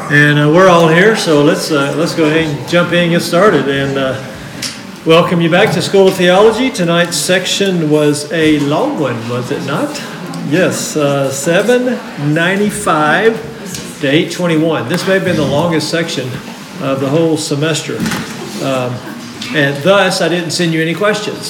And we're all here, so let's go ahead and jump in and get started. And welcome you back to School of Theology. Tonight's section was a long one, was it not? Yes, 795 to 821. This may have been the longest section of the whole semester. And thus, I didn't send you any questions.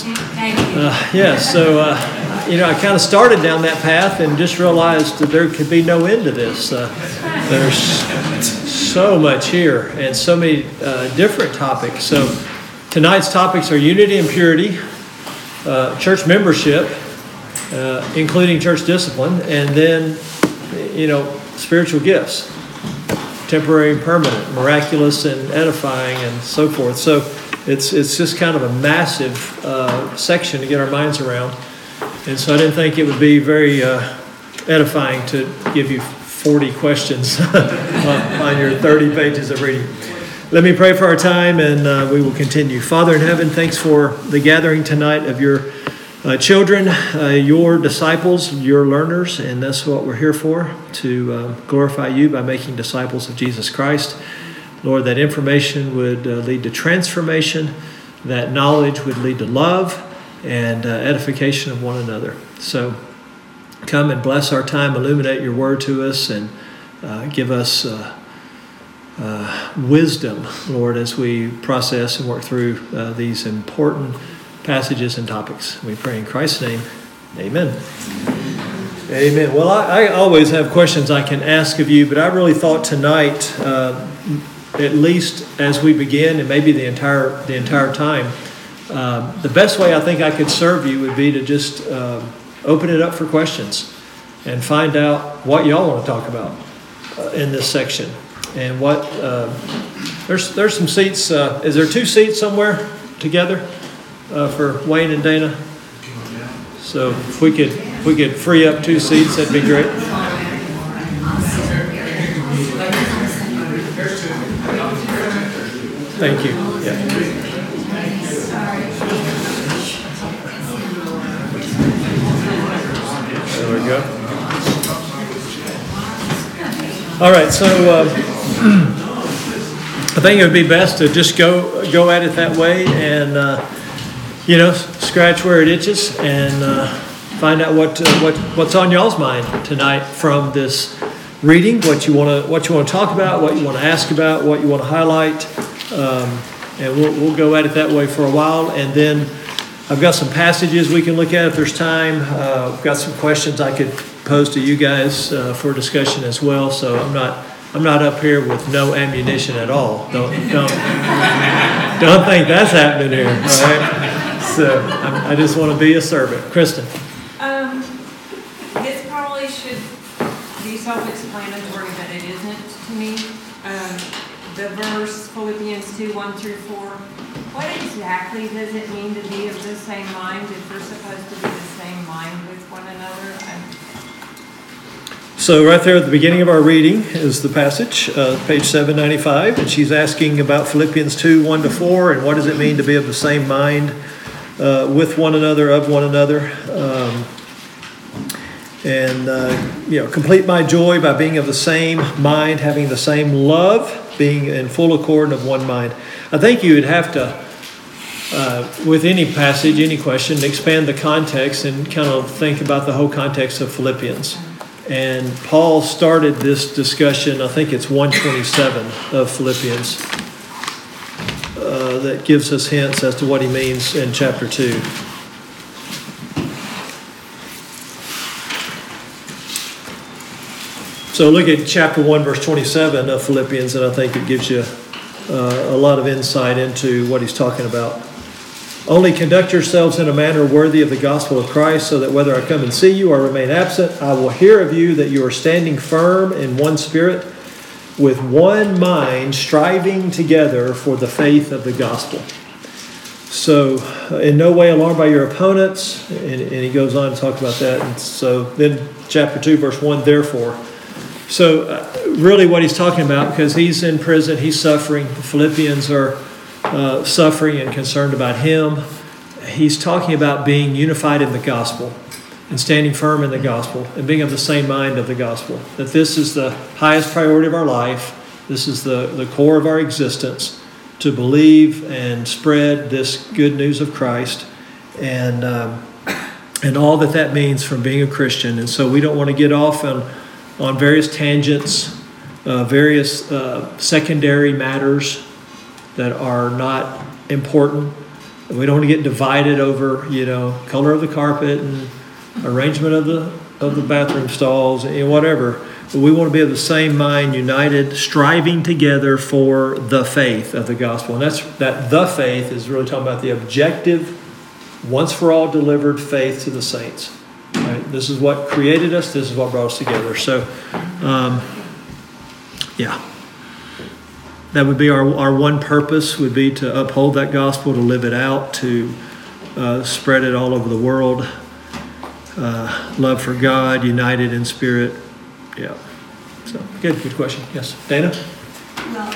I kind of started down that path and just realized that there could be no end to this. There's so much here and so many different topics. So tonight's topics are unity and purity, church membership, including church discipline, and then, spiritual gifts, temporary and permanent, miraculous and edifying, and so forth. So it's just kind of a massive section to get our minds around. And so I didn't think it would be very edifying to give you 40 questions on your 30 pages of reading. Let me pray for our time, and we will continue. Father in heaven, thanks for the gathering tonight of your children, your disciples, your learners, and that's what we're here for, to glorify you by making disciples of Jesus Christ. Lord, that information would lead to transformation, that knowledge would lead to love, and edification of one another. So come and bless our time, illuminate your word to us, and give us wisdom, Lord, as we process and work through these important passages and topics. We pray in Christ's name. Amen. Amen. Well, I always have questions I can ask of you, but I really thought tonight, at least as we begin, and maybe the entire time, the best way I think I could serve you would be to just open it up for questions and find out what y'all want to talk about in this section. And what there's some seats. Is there 2 seats somewhere together for Wayne and Dana? So if we could free up 2 seats, that'd be great. Thank you. Yeah. There we go. All right, so I think it would be best to just go at it that way, and scratch where it itches, and find out what's on y'all's mind tonight from this reading. What you want to talk about, what you want to ask about, what you want to highlight, and we'll go at it that way for a while, and then I've got some passages we can look at if there's time. I've got some questions I could pose to you guys for discussion as well. So I'm not up here with no ammunition at all. Don't think that's happening here. All right. So I just want to be a servant. Kristen. This probably should be self-explanatory, but it isn't to me. The verse Philippians 2:1-4. What exactly does it mean to be of the same mind if we're supposed to be the same mind with one another? So right there at the beginning of our reading is the passage, page 795, and she's asking about Philippians 2:1-4, and what does it mean to be of the same mind with one another, of one another. Complete my joy by being of the same mind, having the same love, being in full accord and of one mind. I think you would have to, with any passage, any question, expand the context and kind of think about the whole context of Philippians. And Paul started this discussion, I think it's 127 of Philippians, that gives us hints as to what he means in chapter 2. So look at chapter 1, verse 27 of Philippians, and I think it gives you a lot of insight into what he's talking about. Only conduct yourselves in a manner worthy of the gospel of Christ, so that whether I come and see you or remain absent, I will hear of you that you are standing firm in one spirit, with one mind, striving together for the faith of the gospel. So, in no way alarmed by your opponents, and he goes on to talk about that. And so then chapter 2, verse 1, therefore. So really what he's talking about, because he's in prison, he's suffering, the Philippians are suffering and concerned about him. He's talking about being unified in the gospel and standing firm in the gospel and being of the same mind of the gospel. That this is the highest priority of our life, This is the core of our existence, to believe and spread this good news of Christ and all that means from being a Christian. And so we don't want to get off on various tangents, various secondary matters that are not important. We don't want to get divided over, color of the carpet and arrangement of the bathroom stalls and whatever. But we want to be of the same mind, united, striving together for the faith of the gospel. And the faith is really talking about the objective, once for all delivered faith to the saints. Right? This is what created us. This is what brought us together. So, that would be our one purpose, would be to uphold that gospel, to live it out, to spread it all over the world. Love for God, united in spirit. Yeah. So, good question. Yes. Dana? Well,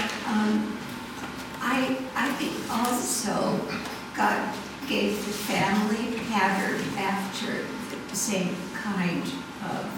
I think also God gave the family pattern after the same kind of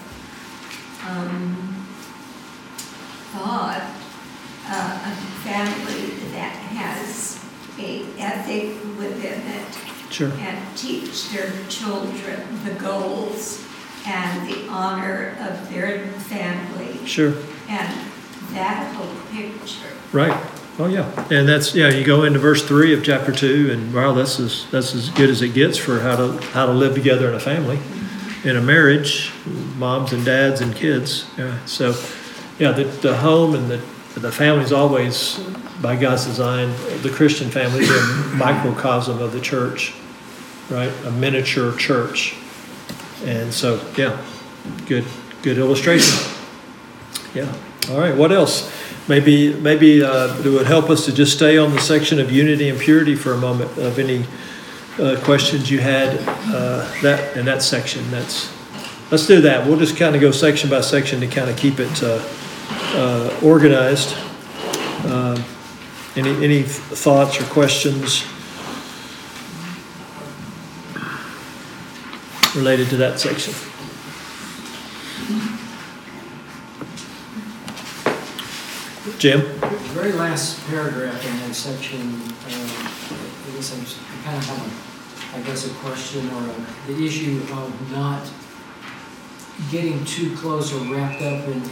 thought. A family that has an ethic within it. Sure. And teach their children the goals and the honor of their family. Sure. And that whole picture. Right. Oh, yeah. And that's, you go into verse 3 of chapter 2, and wow, that's as good as it gets for how to live together in a family, in a marriage, moms and dads and kids. Yeah. So, the home and the family is always, by God's design, the Christian family is a microcosm of the church, right? A miniature church. And so, good illustration. Yeah. All right. What else? Maybe it would help us to just stay on the section of unity and purity for a moment. Of any questions you had in that section. Let's do that. We'll just kind of go section by section to kind of keep it organized. Any thoughts or questions related to that section? Jim? The very last paragraph in that section, I guess I kind of have a question or the issue of not getting too close or wrapped up in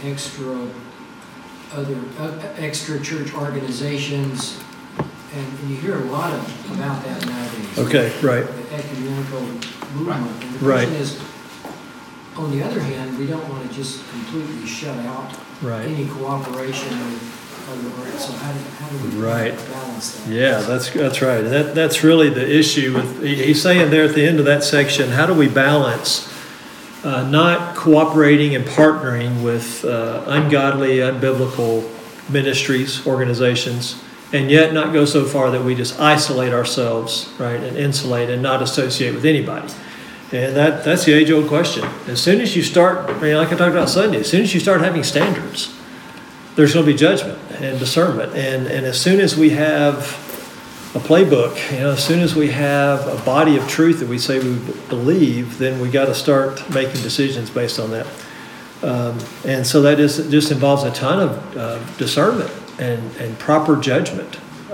extra church organizations, and you hear a lot about that nowadays. Okay, right. The ecumenical movement. And the Right. question is, on the other hand, we don't want to just completely shut out any cooperation with other. So how do we balance that? Yeah, that's right. And that's really the issue with. He's saying there at the end of that section, how do we balance not cooperating and partnering with ungodly, unbiblical ministries, organizations, and yet not go so far that we just isolate ourselves, right, and insulate and not associate with anybody. And that's the age-old question. As soon as you start, like I talked about Sunday, as soon as you start having standards, there's going to be judgment and discernment. And as soon as we have a playbook, as soon as we have a body of truth that we say we believe, then we got to start making decisions based on that. And so that just involves a ton of discernment and proper judgment.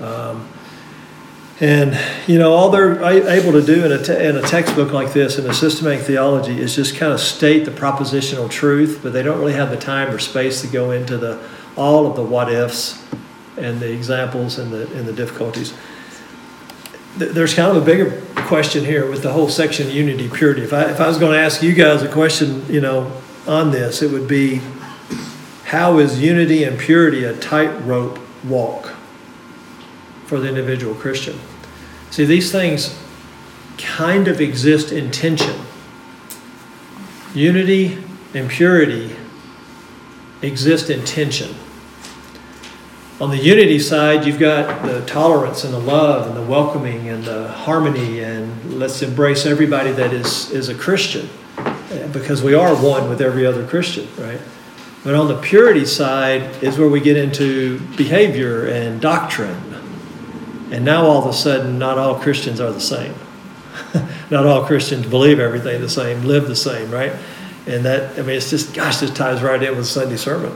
All they're able to do in a textbook like this, in a systematic theology, is just kind of state the propositional truth, but they don't really have the time or space to go into all of the what ifs and the examples and the difficulties. There's kind of a bigger question here with the whole section of unity, purity. If I was going to ask you guys a question, on this, it would be, how is unity and purity a tightrope walk for the individual Christian? See, these things kind of exist in tension. Unity and purity exist in tension. On the unity side, you've got the tolerance and the love and the welcoming and the harmony, and let's embrace everybody that is a Christian, because we are one with every other Christian, right? But on the purity side is where we get into behavior and doctrine. And now all of a sudden, not all Christians are the same. Not all Christians believe everything the same, live the same, right? And it's just, this ties right in with Sunday sermon.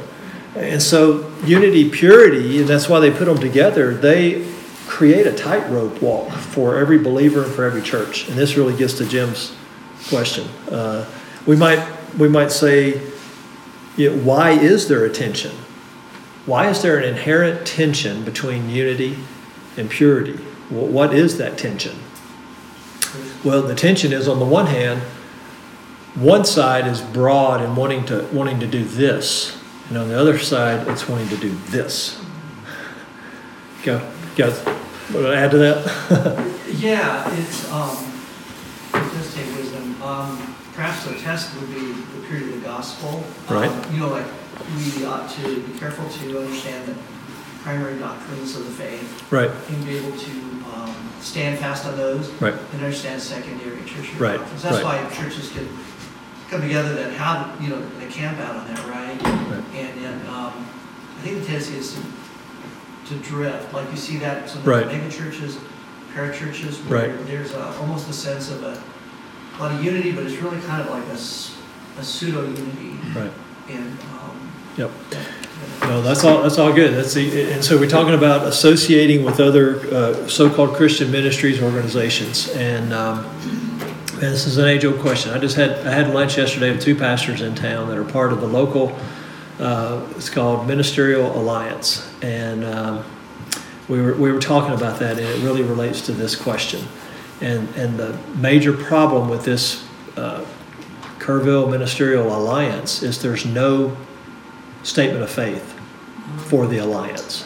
And so unity, purity, and that's why they put them together, they create a tightrope walk for every believer and for every church. And this really gets to Jim's question. We might say, why is there a tension? Why is there an inherent tension between unity and purity? What is that tension? Well, the tension is, on the one hand, one side is broad and wanting to do this, and on the other side, it's wanting to do this. Go, guys, want to add to that? Yeah, it does take wisdom. Perhaps the test would be the purity of the gospel. Right. Like we ought to be careful to understand the primary doctrines of the faith. Right. And be able to stand fast on those. Right. And understand secondary tertiary Right. doctrines. That's Right. why churches can come together that have, they camp out on that, right? Right. And I think the tendency is to drift. Like you see that some Right. mega churches, parachurches, where Right. there's almost a sense of a lot of unity, but it's really kind of like a pseudo unity. Right. And Yep. No, that's all good. And so we're talking about associating with other so-called Christian ministries, organizations, and this is an age-old question. I had lunch yesterday with two pastors in town that are part of the local. It's called Ministerial Alliance, and we were talking about that, and it really relates to this question. And the major problem with this Kerrville Ministerial Alliance is there's no statement of faith for the alliance.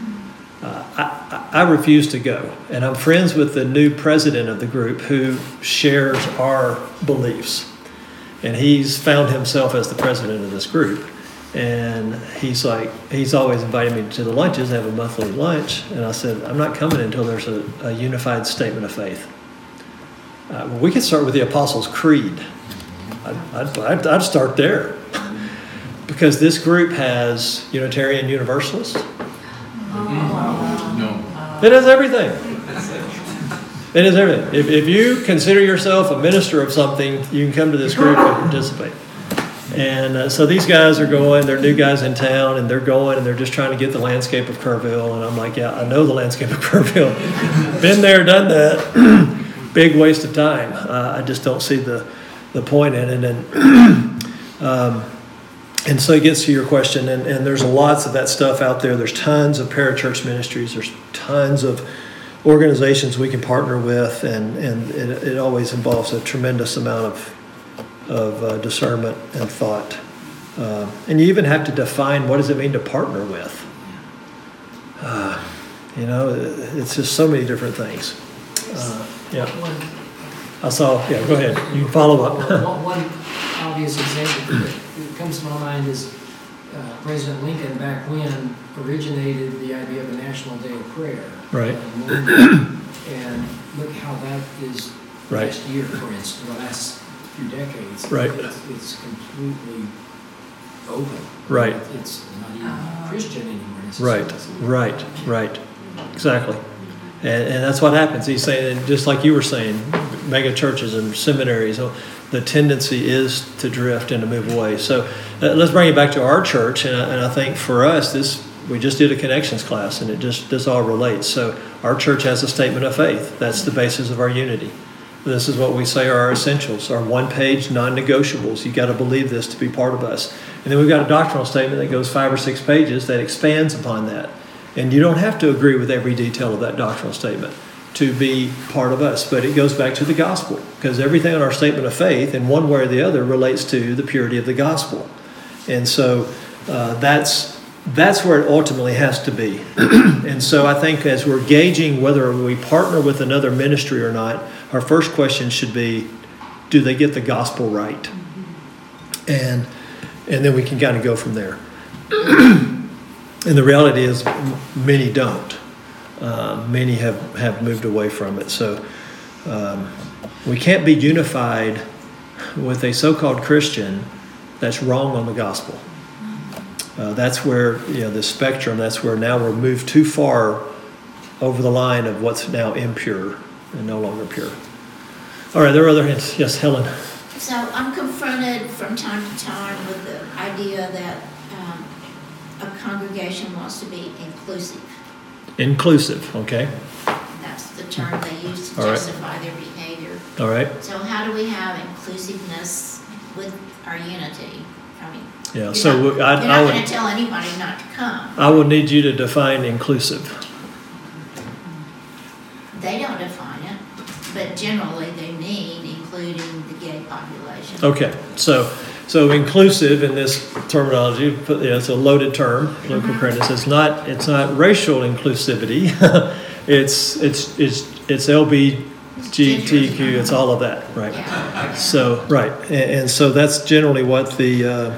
I refuse to go, and I'm friends with the new president of the group who shares our beliefs, and he's found himself as the president of this group. And he's always inviting me to the lunches, have a monthly lunch, and I said, I'm not coming until there's a unified statement of faith. Well, we could start with the Apostles' Creed. I'd start there. Because this group has Unitarian Universalists. No. It has everything. It has everything. If you consider yourself a minister of something, you can come to this group and participate. And so these guys are going, they're new guys in town, and they're going, and they're just trying to get the landscape of Kerrville. And I'm like, yeah, I know the landscape of Kerrville. Been there, done that. Big waste of time. I just don't see the point in it. And so it gets to your question, and there's lots of that stuff out there. There's tons of parachurch ministries. There's tons of organizations we can partner with, and it always involves a tremendous amount of discernment and thought. And you even have to define, what does it mean to partner with? It's just so many different things. Yeah. Go ahead. You can follow up. One obvious example that comes to my mind is President Lincoln, back when, originated the idea of a National Day of Prayer. Right. And look how that is Right. last year, for instance, the last few decades. Right. It's completely open. Right. It's not even Christian anymore necessarily. Right. Exactly. And that's what happens. He's saying, just like you were saying, mega churches and seminaries, the tendency is to drift and to move away. So let's bring it back to our church. And I think for us, we just did a connections class, and this all relates. So our church has a statement of faith. That's the basis of our unity. This is what we say are our essentials, our one-page non-negotiables. You got to believe this to be part of us. And then we've got a doctrinal statement that goes 5 or 6 pages that expands upon that. And you don't have to agree with every detail of that doctrinal statement to be part of us. But it goes back to the gospel, because everything in our statement of faith, in one way or the other, relates to the purity of the gospel. And so that's where it ultimately has to be. And so I think as we're gauging whether we partner with another ministry or not, our first question should be, do they get the gospel right? And then we can kind of go from there. And the reality is many don't. Many have moved away from it. So we can't be unified with a so-called Christian that's wrong on the gospel. That's where, the spectrum, that's where now we're moved too far over the line of what's now impure and no longer pure. All right, there are other hints. Yes, Helen. So I'm confronted from time to time with the idea that congregation wants to be inclusive. Inclusive, okay, That's the term they use to All right. justify their behavior. all right, So how do we have inclusiveness with our unity? I mean, yeah, you're so not, I you're not would, going to tell anybody not to come. I would need you to define inclusive. They don't define it, but generally they mean including the gay population. Okay, so inclusive in this terminology, it's a loaded term, local correctness. It's not racial inclusivity. it's LGBTQ. It's all of that, right? Yeah. So right, and so that's generally what the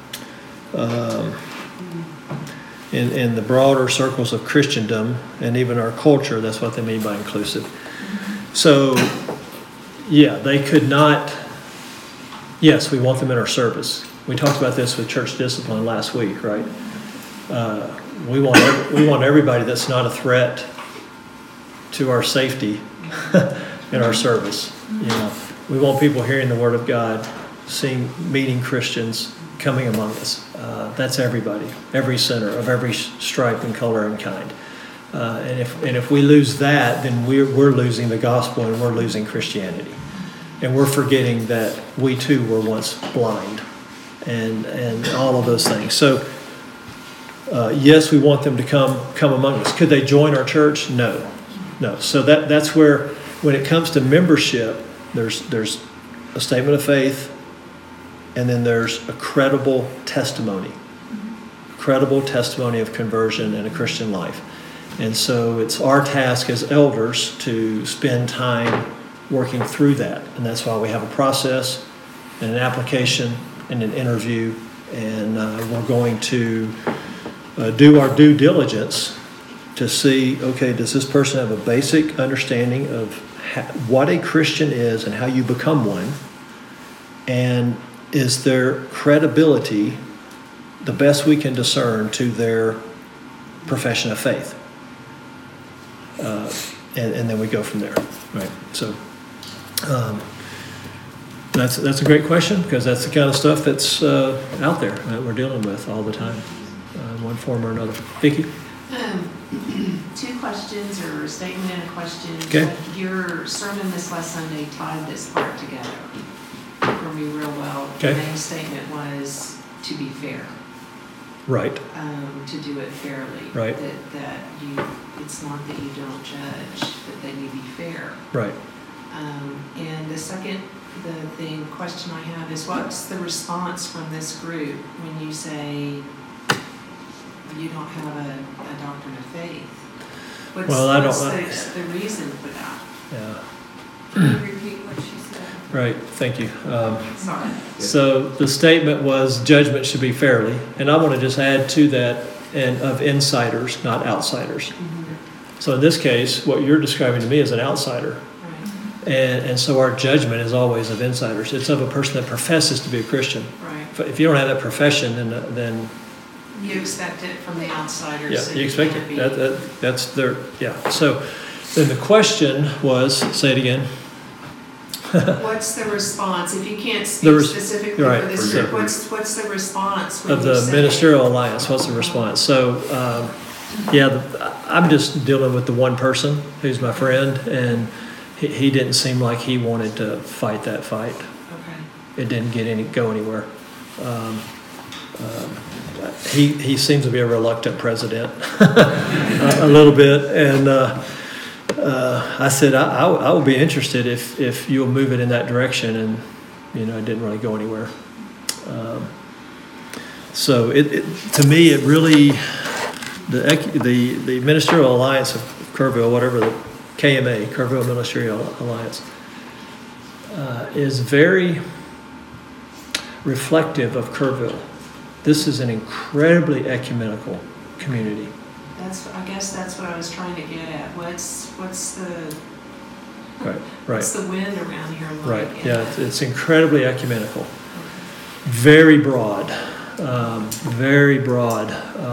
in the broader circles of Christendom and even our culture, that's what they mean by inclusive. So, yeah, they could not. Yes, we want them in our service. We talked about this with church discipline last week, right? We want everybody that's not a threat to our safety in our service. You know, we want people hearing the Word of God, meeting Christians, coming among us. That's everybody, every sinner of every stripe and color and kind. And if we lose that, then we're losing the gospel and we're losing Christianity. And we're forgetting that we too were once blind and all of those things. So, yes, we want them to come among us. Could they join our church? No. So that's where, when it comes to membership, there's a statement of faith, and then there's a credible testimony of conversion and a Christian life. And so it's our task as elders to spend time working through that. And that's why we have a process and an application and an interview. And we're going to do our due diligence to see, okay, does this person have a basic understanding of what a Christian is and how you become one? And is their credibility the best we can discern to their profession of faith? And then we go from there, right? So that's a great question, because that's the kind of stuff that's out there that we're dealing with all the time, in one form or another. Vicki? Two questions, or a statement and a question. Okay. Your sermon this last Sunday tied this part together for me real well. Okay. The main statement was to be fair. Right. To do it fairly. Right. That it's not that you don't judge, but that you be fair. Right. And the question I have is, what's the response from this group when you say you don't have a doctrine of faith? What's the reason for that? Yeah. Can you repeat what she said? Right. Thank you. Sorry. So the statement was judgment should be fairly, and I want to just add to that, and of insiders, not outsiders. Mm-hmm. So in this case, what you're describing to me is an outsider. Right. And so our judgment is always of insiders. It's of a person that professes to be a Christian. Right. If you don't have that profession, then You expect it from the outsiders. yeah, so you expect can't it. be- That's their, yeah. So then the question was, say it again. What's the response? If you can't speak specifically right, for this group, what's the response when Of you the say- Ministerial Alliance, what's the response? So, I'm just dealing with the one person who's my friend, and he didn't seem like he wanted to fight that fight. Okay. It didn't go anywhere. He seems to be a reluctant president, a little bit, and I said I will be interested if you'll move it in that direction, and it didn't really go anywhere. So to me it really the Ministerial Alliance of Kerrville, whatever the KMA, Kerrville Ministerial Alliance, is very reflective of Kerrville. This is an incredibly ecumenical community. I guess that's what I was trying to get at. What's the Right. what's the wind around here like? Right. Yeah, it's incredibly ecumenical. Very broad. Very broad.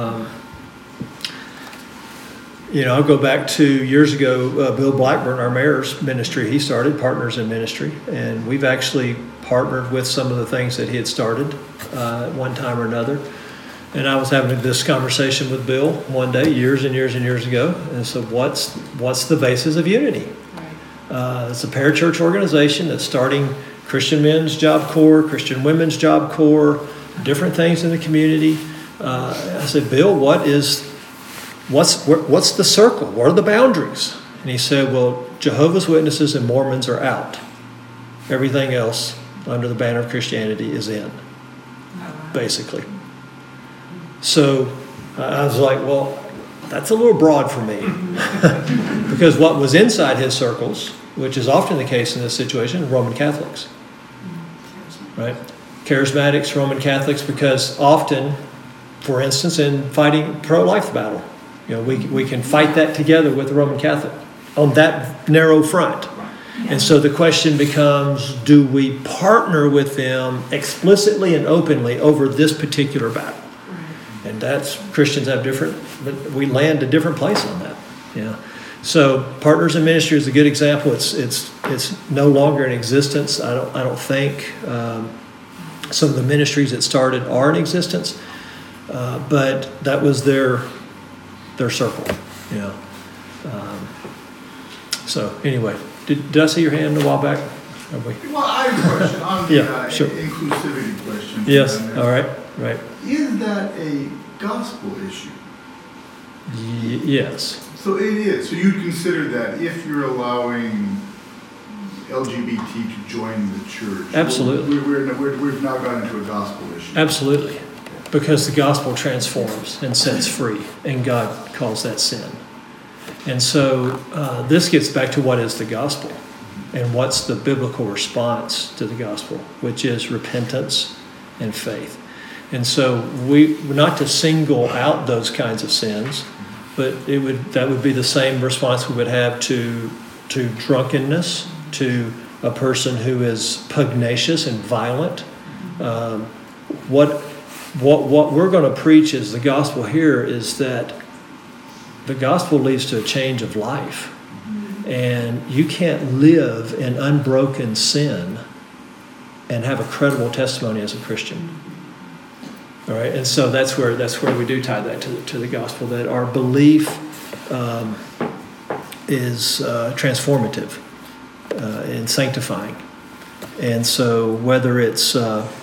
I'll go back to years ago, Bill Blackburn, our mayor's ministry, he started Partners in Ministry, and we've actually partnered with some of the things that he had started at one time or another. And I was having this conversation with Bill one day, years and years and years ago, and so what's the basis of unity? It's a parachurch organization that's starting Christian Men's Job Corps, Christian Women's Job Corps, different things in the community. I said, Bill, what's the circle? What are the boundaries? And he said, well, Jehovah's Witnesses and Mormons are out. Everything else under the banner of Christianity is in, basically. So I was like, well, that's a little broad for me. Because what was inside his circles, which is often the case in this situation, Roman Catholics. Right? Charismatics, Roman Catholics, because often, for instance, in fighting pro-life battle, we can fight that together with the Roman Catholic on that narrow front. And so the question becomes, do we partner with them explicitly and openly over this particular battle? And that's, Christians have different, but we land a different place on that. So Partners in Ministry is a good example. It's no longer in existence. I don't think some of the ministries that started are in existence, but that was their circle. So anyway, did I see your hand a while back? Well, I have a question on the sure. inclusivity question. Yes. All right. Right. Is that a gospel issue? Yes. So it is. So you consider that if you're allowing LGBT to join the church? Absolutely. We've now gone into a gospel issue. Absolutely. Because the gospel transforms and sets free, and God calls that sin. And so this gets back to what is the gospel and what's the biblical response to the gospel, which is repentance and faith. And so we're not to single out those kinds of sins, but that would be the same response we would have to drunkenness, to a person who is pugnacious and violent. What we're going to preach is the gospel here is that the gospel leads to a change of life. And you can't live in unbroken sin and have a credible testimony as a Christian. All right, and so that's where we do tie that to the gospel, that our belief is transformative and sanctifying. And so whether it's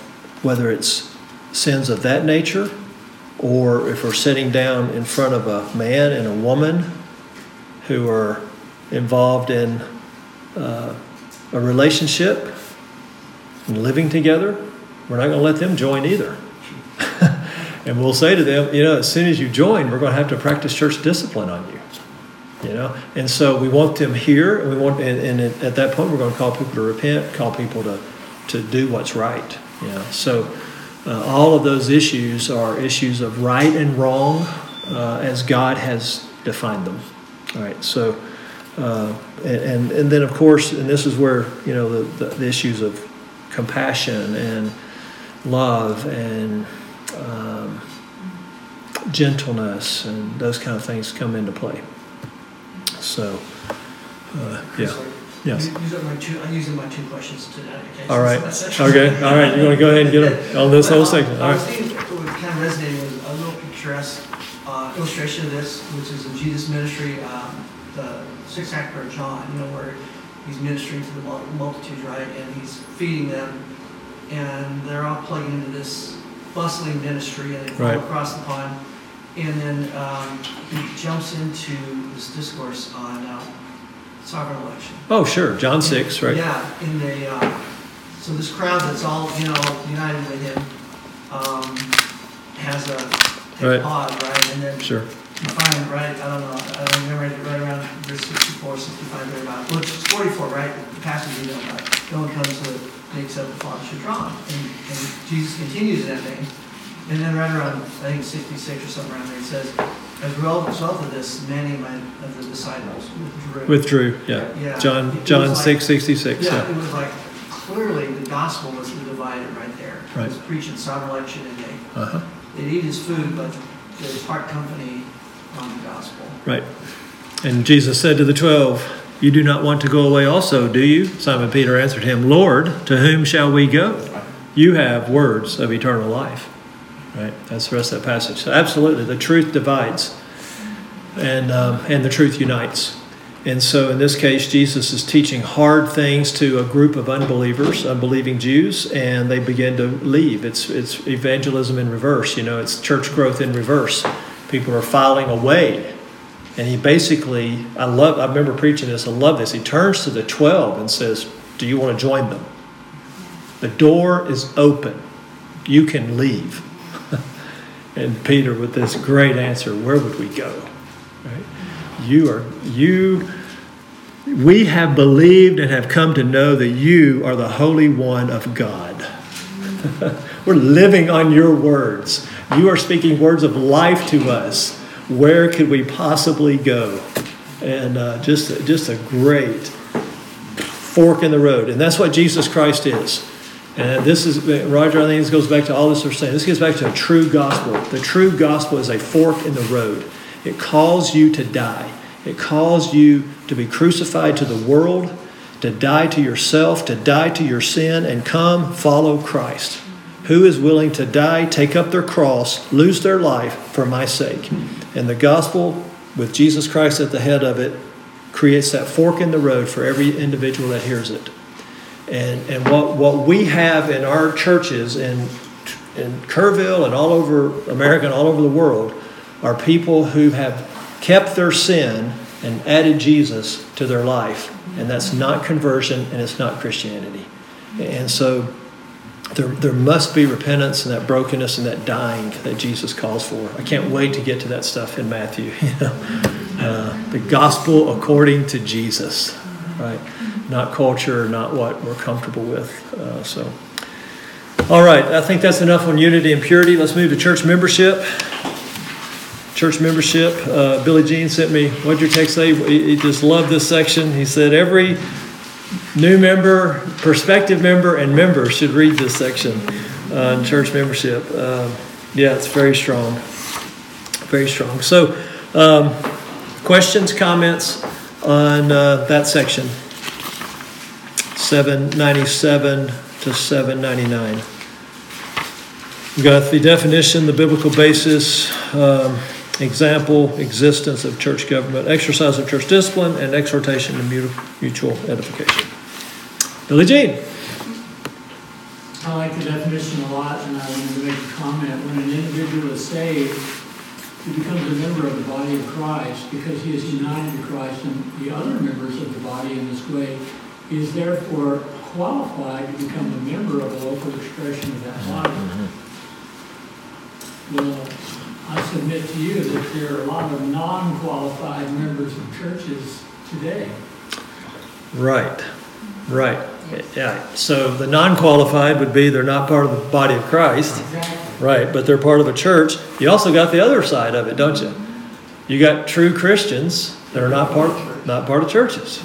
sins of that nature, or if we're sitting down in front of a man and a woman who are involved in a relationship and living together, we're not going to let them join either. And we'll say to them, as soon as you join, we're going to have to practice church discipline on you. And so we want them here, and at that point we're going to call people to repent, call people to do what's right. So all of those issues are issues of right and wrong as God has defined them. All right. So and then of course, and this is where the issues of compassion and love and gentleness and those kind of things come into play. So, yeah. Yes. I'm using my two questions today. Okay? All right. Okay. All right. You're going to go ahead and get them on this whole segment. All I was right. thinking what kind of resonated was a little picturesque illustration of this, which is in Jesus' ministry, the sixth chapter of John, where he's ministering to the multitudes, right? And he's feeding them, and they're all plugging into this bustling ministry, and they fall across the pond. And then he jumps into this discourse on sovereign election. Oh, sure. John 6, right? Yeah. So this crowd that's all united with him has a pause, right? And then sure. you find I don't remember right around verse 64, 65 there about. Well, it's 44, right? The passage about no one comes to me except the Father should draw him. And Jesus continues that thing. And then right around, I think 66 or something around there, it says, as a result of this, many of the disciples withdrew. Yeah. John 6:66. Yeah, it was like clearly the gospel was the divider right there. He was preaching sovereign election, and they'd eat his food, but they'd part company on the gospel. Right. And Jesus said to the 12, "You do not want to go away also, do you?" Simon Peter answered him, "Lord, to whom shall we go? You have words of eternal life." right? That's the rest of that passage. So absolutely, the truth divides, and the truth unites. And so in this case, Jesus is teaching hard things to a group of unbelievers, unbelieving Jews, and they begin to leave. It's evangelism in reverse. It's church growth in reverse. People are filing away. And he basically, I remember preaching this, I love this. He turns to the 12 and says, do you want to join them? The door is open. You can leave. And Peter with this great answer, where would we go? Right? We have believed and have come to know that you are the Holy One of God. We're living on your words. You are speaking words of life to us. Where could we possibly go? And just a great fork in the road. And that's what Jesus Christ is. And this is, Roger, I think this goes back to all this we're saying. This gets back to a true gospel. The true gospel is a fork in the road. It calls you to die. It calls you to be crucified to the world, to die to yourself, to die to your sin, and come follow Christ. Who is willing to die, take up their cross, lose their life for my sake? And the gospel, with Jesus Christ at the head of it, creates that fork in the road for every individual that hears it. And what we have in our churches in Kerrville and all over America and all over the world are people who have kept their sin and added Jesus to their life. And that's not conversion and it's not Christianity. And so there must be repentance and that brokenness and that dying that Jesus calls for. I can't wait to get to that stuff in Matthew. The gospel according to Jesus, right? Not culture, not what we're comfortable with. All right, I think that's enough on unity and purity. Let's move to church membership. Church membership. Billy Jean sent me, what'd your text say? He just loved this section. He said every new member, prospective member, and member should read this section on church membership. Yeah, it's very strong. Very strong. So, questions, comments on that section? 797 to 799. We've got the definition, the biblical basis, example, existence of church government, exercise of church discipline, and exhortation to mutual edification. Billy Jean. I like the definition a lot, and I wanted to make a comment. When an individual is saved, he becomes a member of the body of Christ because he is united to Christ, and the other members of the body in this way is therefore qualified to become a member of a local expression of that body. Well, I submit to you that there are a lot of non-qualified members of churches today. Right. Yeah. So the non-qualified would be they're not part of the body of Christ. Exactly. Right, but they're part of a church. You also got the other side of it, don't you? You got true Christians that are not part of churches.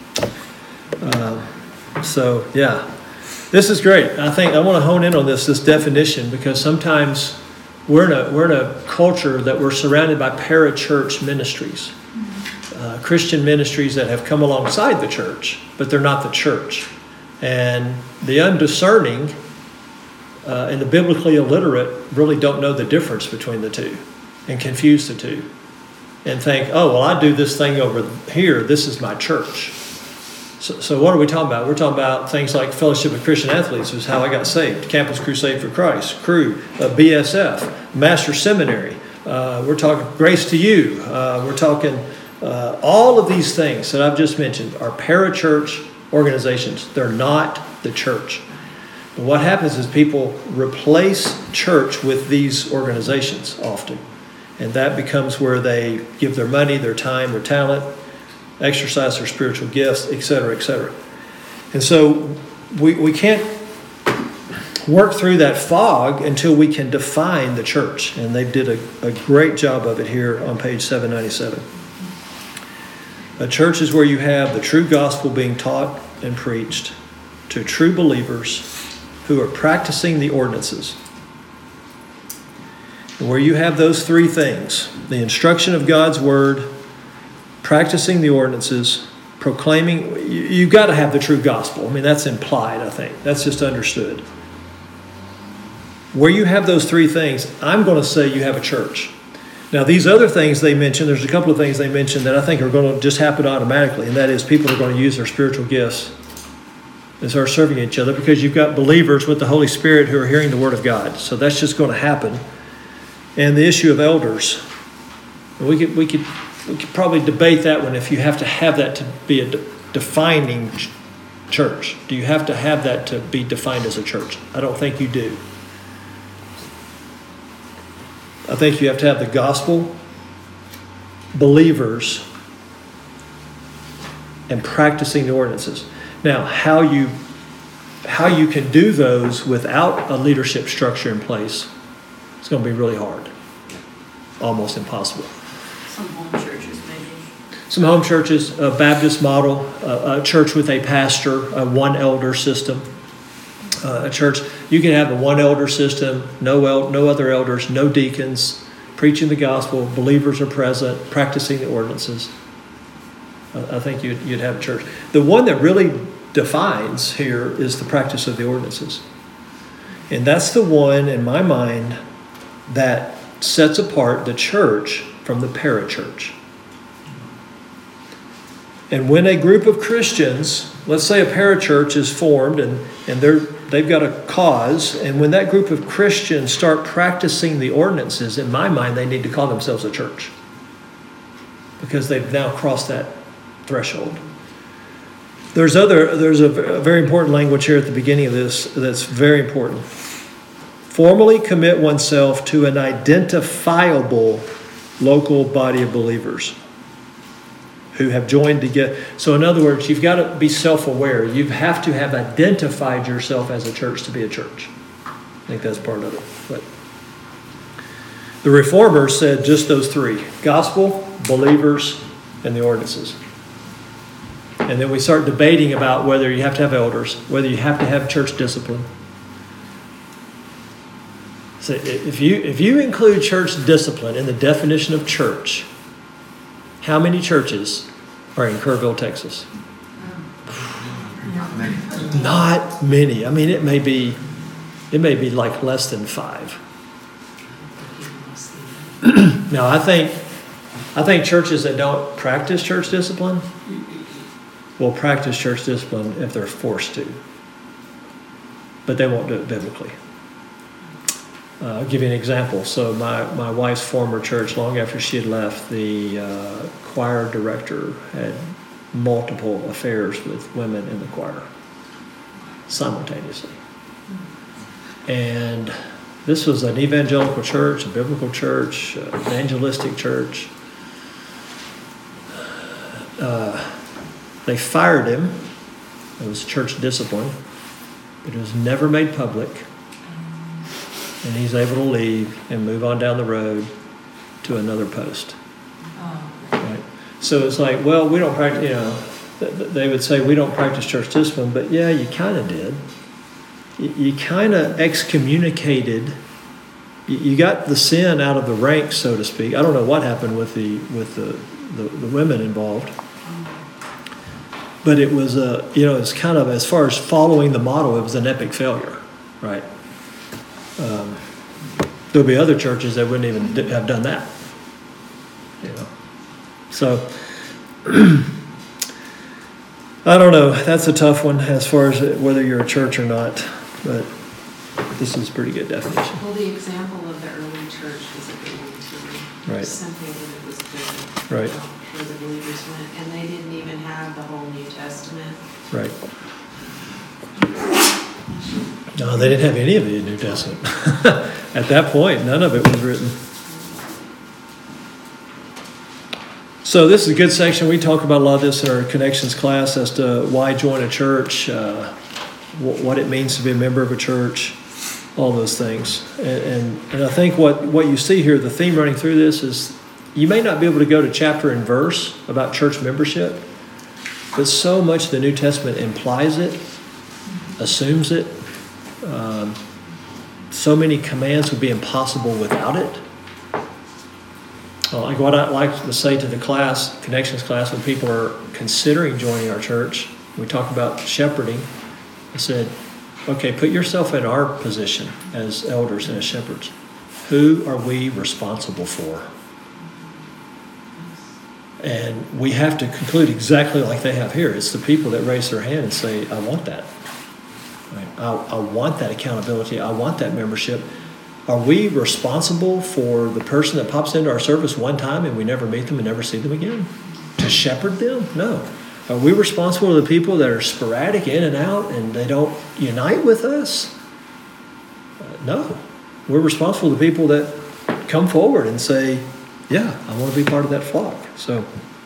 So yeah, this is great. I think I want to hone in on this definition, because sometimes we're in a culture that we're surrounded by parachurch ministries, Christian ministries that have come alongside the church, but they're not the church. And the undiscerning and the biblically illiterate really don't know the difference between the two and confuse the two and think, oh, well, I do this thing over here. This is my church. So what are we talking about? We're talking about things like Fellowship of Christian Athletes, is how I got saved. Campus Crusade for Christ, Cru, BSF, Master Seminary. We're talking Grace to You. We're talking all of these things that I've just mentioned are parachurch organizations. They're not the church. But what happens is people replace church with these organizations often. And that becomes where they give their money, their time, their talent, exercise their spiritual gifts, etc., etc. And so we can't work through that fog until we can define the church. And they did a great job of it here on page 797. A church is where you have the true gospel being taught and preached to true believers who are practicing the ordinances. And where you have those three things, the instruction of God's word, practicing the ordinances, proclaiming, you've got to have the true gospel. I mean, that's implied, I think. That's just understood. Where you have those three things, I'm going to say you have a church. Now, these other things they mentioned, there's a couple of things they mentioned that I think are going to just happen automatically, and that is people are going to use their spiritual gifts and start serving each other because you've got believers with the Holy Spirit who are hearing the Word of God. So that's just going to happen. And the issue of elders, we could probably debate that one if you have to have that to be a defining church. Do you have to have that to be defined as a church? I don't think you do. I think you have to have the gospel, believers, and practicing the ordinances. Now, how you can do those without a leadership structure in place, it's going to be really hard. Almost impossible. Some home churches, maybe. Some home churches, a Baptist model, a church with a pastor, a one elder system. A church, you can have a one elder system, no other elders, no deacons, preaching the gospel, believers are present, practicing the ordinances. I think you'd have a church. The one that really defines here is the practice of the ordinances. And that's the one, in my mind, that sets apart the church from the parachurch. And when a group of Christians, let's say a parachurch is formed and they've got a cause, and when that group of Christians start practicing the ordinances, in my mind, they need to call themselves a church because they've now crossed that threshold. There's a very important language here at the beginning of this that's very important. Formally commit oneself to an identifiable local body of believers who have joined together. So in other words, you've got to be self-aware. You have to have identified yourself as a church to be a church. I think that's part of it. But the Reformers said just those three: gospel, believers, and the ordinances. And then we start debating about whether you have to have elders, whether you have to have church discipline. So if you include church discipline in the definition of church, how many churches are in Kerrville, Texas? Not many. I mean, it may be like less than 5. Now, I think churches that don't practice church discipline will practice church discipline if they're forced to, but they won't do it biblically. I'll give you an example. So my wife's former church, long after she had left, the choir director had multiple affairs with women in the choir simultaneously. And this was an evangelical church, a biblical church, evangelistic church. They fired him. It was church discipline, but it was never made public. And he's able to leave and move on down the road to another post. Right? So it's like, well, we don't practice, they would say we don't practice church discipline, but yeah, you kind of did. You kind of excommunicated. You got the sin out of the ranks, so to speak. I don't know what happened with the women involved. But it was it's kind of, as far as following the model, it was an epic failure, right? There'll be other churches that wouldn't even have done that, So I don't know. That's a tough one as far as whether you're a church or not. But this is a pretty good definition. Well, the example of the early church was a good one too. Right. Simply that it was good. Right. Where the believers went, and they didn't even have the whole New Testament. Right. No, they didn't have any of the New Testament. At that point, none of it was written. So this is a good section. We talk about a lot of this in our connections class as to why join a church, what it means to be a member of a church, all those things. And I think what you see here, the theme running through this is you may not be able to go to chapter and verse about church membership, but so much of the New Testament implies it, assumes it. So many commands would be impossible without it. Like what I like to say to the class, connections class, when people are considering joining our church, we talk about shepherding. I said, okay, put yourself in our position as elders and as shepherds. Who are we responsible for? And we have to conclude exactly like they have here. It's the people that raise their hand and say, I want that. Right? I want that accountability. I want that membership. Are we responsible for the person that pops into our service one time and we never meet them and never see them again? To shepherd them? No. Are we responsible for the people that are sporadic in and out and they don't unite with us? No. We're responsible for the people that come forward and say, yeah, I want to be part of that flock. So,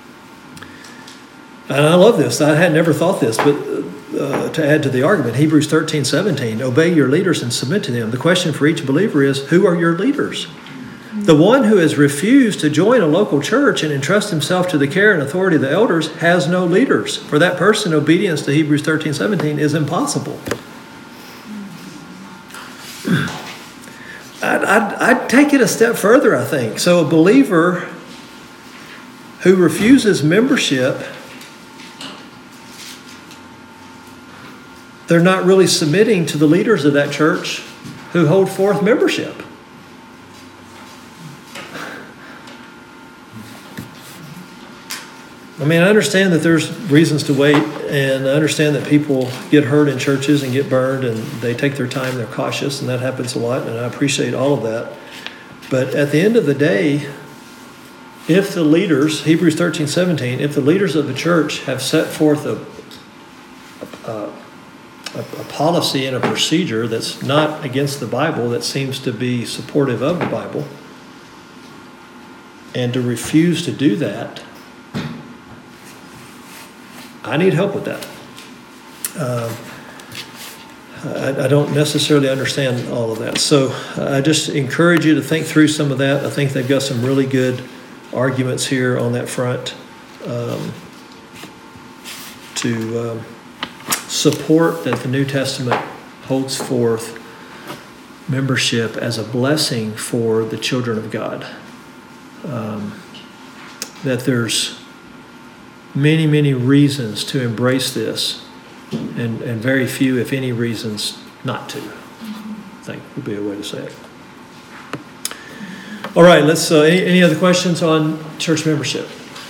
and I love this. I had never thought this, but to add to the argument, Hebrews 13:17, obey your leaders and submit to them. The question for each believer is, who are your leaders? The one who has refused to join a local church and entrust himself to the care and authority of the elders has no leaders. For that person, obedience to Hebrews 13:17 is impossible. I'd take it a step further, I think. So a believer who refuses membership, they're not really submitting to the leaders of that church who hold forth membership. I mean, I understand that there's reasons to wait, and I understand that people get hurt in churches and get burned, and they take their time, they're cautious, and that happens a lot, and I appreciate all of that. But at the end of the day, if the leaders, Hebrews 13:17, if the leaders of the church have set forth a policy and a procedure that's not against the Bible, that seems to be supportive of the Bible, and to refuse to do that, I need help with that. I don't necessarily understand all of that. So I just encourage you to think through some of that. I think they've got some really good arguments here on that front to support that the New Testament holds forth membership as a blessing for the children of God. That there's many, many reasons to embrace this, and very few, if any, reasons not to, I think would be a way to say it. All right, let's. Any other questions on church membership?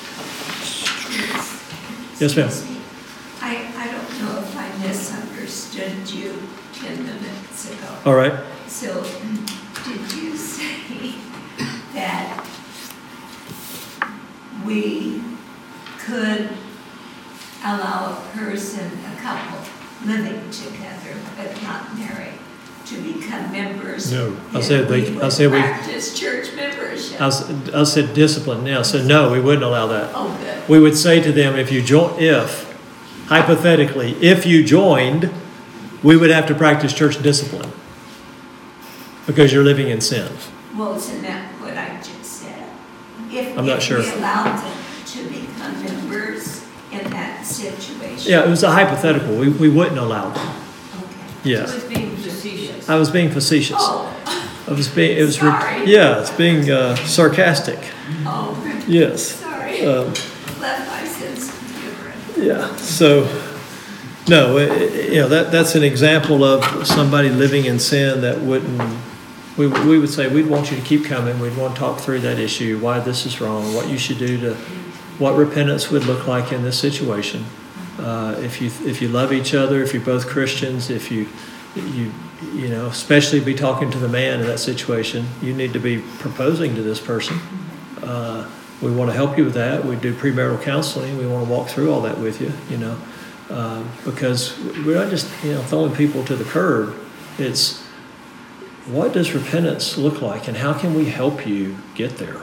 Yes, ma'am. I don't know if I misunderstood you 10 minutes ago. All right. So, did you say that we could allow a person, a couple living together but not married, to become members? No, I said we practice church membership. I said discipline. Now, so no, we wouldn't allow that. Oh, good. We would say to them, if hypothetically, if you joined, we would have to practice church discipline because you're living in sin. Well, isn't that what I just said? I'm not sure. If we allowed them to become members in that situation. Yeah, it was a hypothetical. We wouldn't allow them. Okay. Yeah. It was being facetious. I was being facetious. Oh. Sorry. It's being sarcastic. Oh. Yes. Sorry. Left my sense of humor. Yeah. So, no, that's an example of somebody living in sin that wouldn't. We would say we'd want you to keep coming. We'd want to talk through that issue, why this is wrong, what you should do to, what repentance would look like in this situation. If you love each other, if you're both Christians, if you especially be talking to the man in that situation, you need to be proposing to this person. We want to help you with that. We do premarital counseling. We want to walk through all that with you, because we're not just, throwing people to the curb. It's what does repentance look like, and how can we help you get there?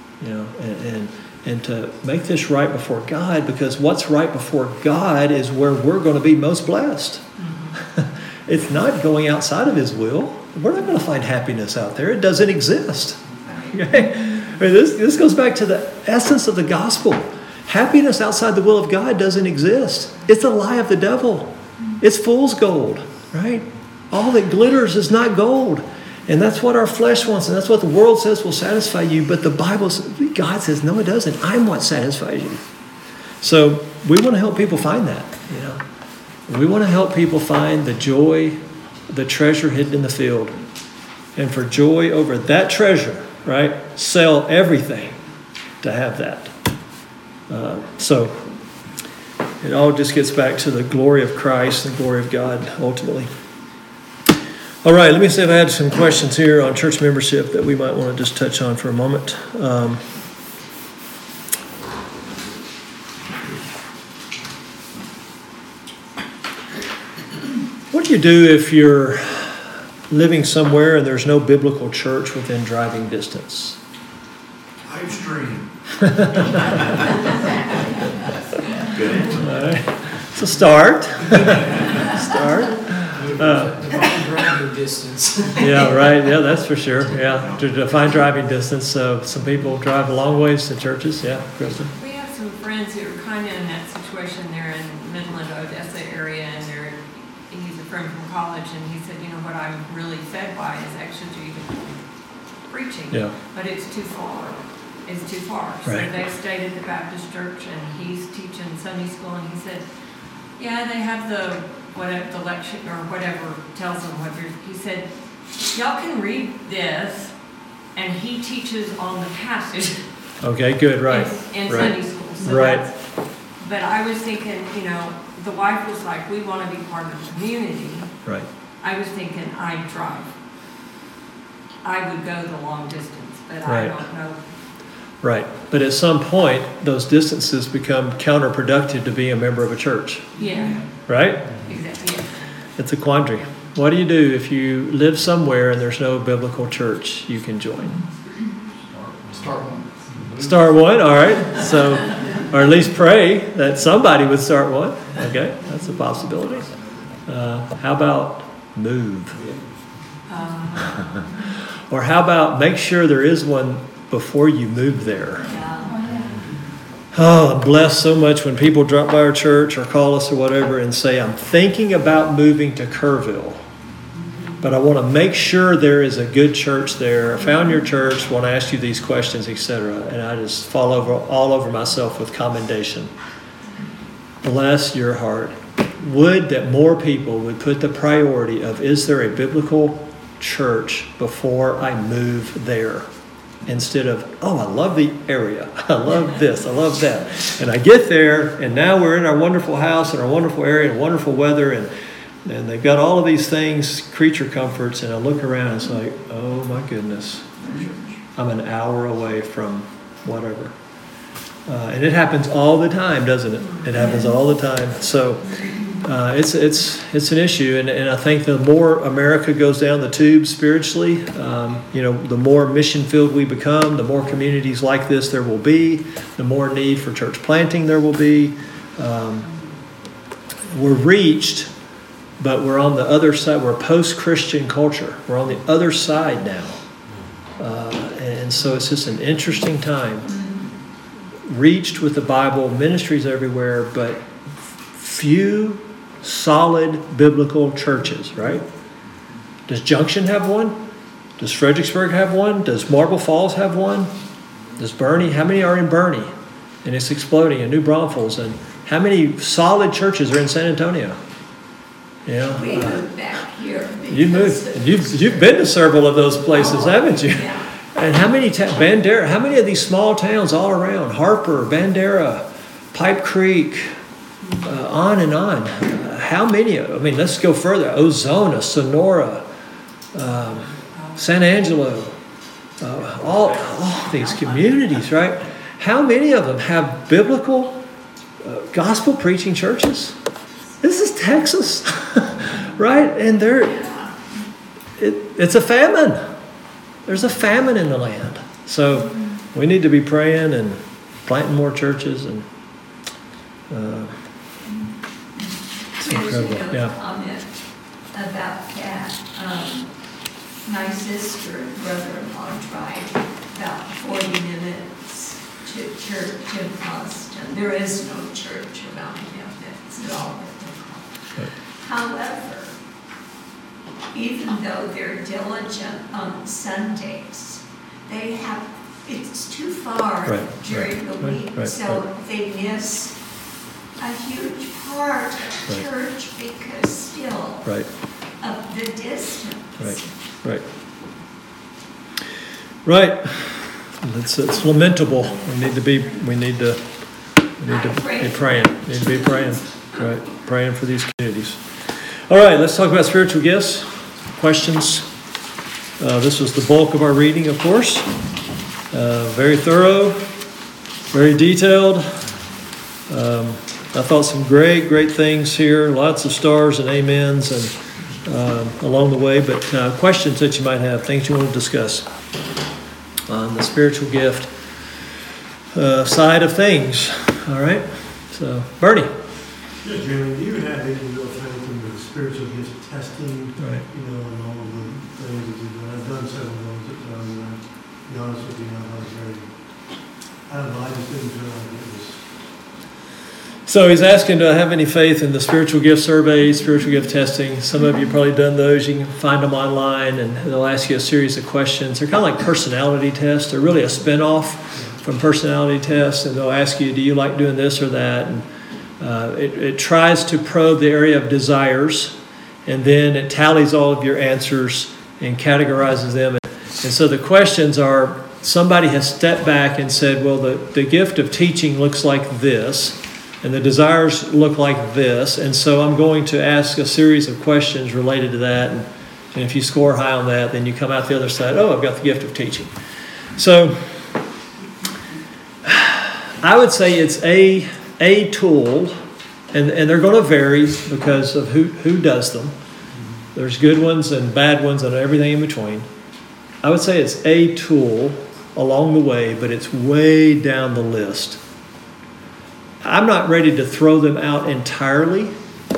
And to make this right before God, because what's right before God is where we're going to be most blessed. Mm-hmm. It's not going outside of His will. We're not going to find happiness out there. It doesn't exist. Okay? This goes back to the essence of the gospel. Happiness outside the will of God doesn't exist. It's a lie of the devil. It's fool's gold, right? All that glitters is not gold. And that's what our flesh wants, and that's what the world says will satisfy you. But the Bible, God says, no, it doesn't. I'm what satisfies you. So we want to help people find that. We want to help people find the joy the treasure hidden in the field. And for joy over that treasure, right, sell everything to have that. So it all just gets back to the glory of Christ and the glory of God ultimately. All right, let me see if I had some questions here on church membership that we might want to just touch on for a moment. What do you do if you're living somewhere and there's no biblical church within driving distance? Live stream. It's a start. Driving distance. Yeah, right. Yeah, that's for sure. Yeah, to define driving distance. So some people drive a long ways to churches. Yeah, Kristen. We have some friends who are kind of in that situation. They're in Midland, Odessa area, and he's a friend from college, and he said, you know, what I'm really fed by is exegetical preaching. Yeah. But it's too far. It's too far. So Right. they stayed at the Baptist church, and he's teaching Sunday school, and he said, yeah, they have the lecture or whatever tells them what you're. He said, y'all can read this, and he teaches on the passage. Okay, good, right. In right. Sunday school. So Right. But I was thinking, you know, the wife was like, we want to be part of the community. Right. I was thinking I'd drive. I would go the long distance, but I Right. don't know. Right. But at some point, those distances become counterproductive to be a member of a church. Yeah, Right? exactly. Yeah. It's a quandary. What do you do if you live somewhere and there's no biblical church you can join? Start one. Start one, all right. So, or at least pray that somebody would start one. Okay, that's a possibility. How about move? Or how about make sure there is one before you move there? Oh, I'm blessed so much when people drop by our church or call us or whatever and say, I'm thinking about moving to Kerrville, but I want to make sure there is a good church there. I found your church, want to ask you these questions, etc. And I just fall all over myself with commendation. Bless your heart. Would that more people would put the priority of, is there a biblical church before I move there? Instead of, oh, I love the area. I love this. I love that. And I get there, and now we're in our wonderful house and our wonderful area and wonderful weather, and they've got all of these things, creature comforts, and I look around and it's like, oh my goodness, I'm an hour away from whatever. And it happens all the time, doesn't it? It happens all the time. So it's an issue, and I think the more America goes down the tube spiritually, the more mission filled we become, the more communities like this there will be, the more need for church planting there will be. We're reached, but we're on the other side. We're a post-Christian culture. We're on the other side now, and so it's just an interesting time. Reached with the Bible, ministries everywhere, but few solid biblical churches, right? Does Junction have one? Does Fredericksburg have one? Does Marble Falls have one? Does Bernie? How many are in Bernie? And it's exploding in New Braunfels. And how many solid churches are in San Antonio? We moved back here. You moved. You've been to several of those places, haven't you? Yeah. And how many Bandera? How many of these small towns all around? Harper, Bandera, Pipe Creek, on and on. How many? I mean, let's go further. Ozona, Sonora, San Angelo, all these communities, right? How many of them have biblical, gospel preaching churches? This is Texas, right? And it's a famine. There's a famine in the land. So we need to be praying and planting more churches. And it's incredible. Here's a Yeah. comment about that. My sister and brother-in-law drive about 40 minutes to church in Austin. There is no church around him. It's all biblical. Right. However, even though they're diligent on Sundays, it's too far Right, during the right, week, right, so they miss a huge part of Right. church because still, Right. of the distance. Right. It's lamentable. We need to be praying. Right. Praying for these communities. All right, let's talk about spiritual gifts. Questions? This was the bulk of our reading, of course. Very thorough, very detailed. I thought some great things here. Lots of stars and amens and along the way. But questions that you might have, things you want to discuss on the spiritual gift side of things. All right. So, Bernie. Yeah, Jeremy, do you have any real faith in the spiritual gift testing? Right. You know, and all of the things that you've done. I've done several of those at times, and to be honest with you, I don't know, I just didn't feel like it was. So he's asking, do I have any faith in the spiritual gift survey, spiritual gift testing? Some of you have probably done those. You can find them online, and they'll ask you a series of questions. They're kind of like personality tests. They're really a spinoff from personality tests, and they'll ask you, do you like doing this or that? And it tries to probe the area of desires, and then it tallies all of your answers and categorizes them. And so the questions are, somebody has stepped back and said, well, the gift of teaching looks like this, and the desires look like this, and so I'm going to ask a series of questions related to that, and if you score high on that, then you come out the other side, oh, I've got the gift of teaching. So I would say it's a tool, and they're going to vary because of who does them. There's good ones and bad ones and everything in between. I would say it's a tool along the way, but it's way down the list. I'm not ready to throw them out entirely.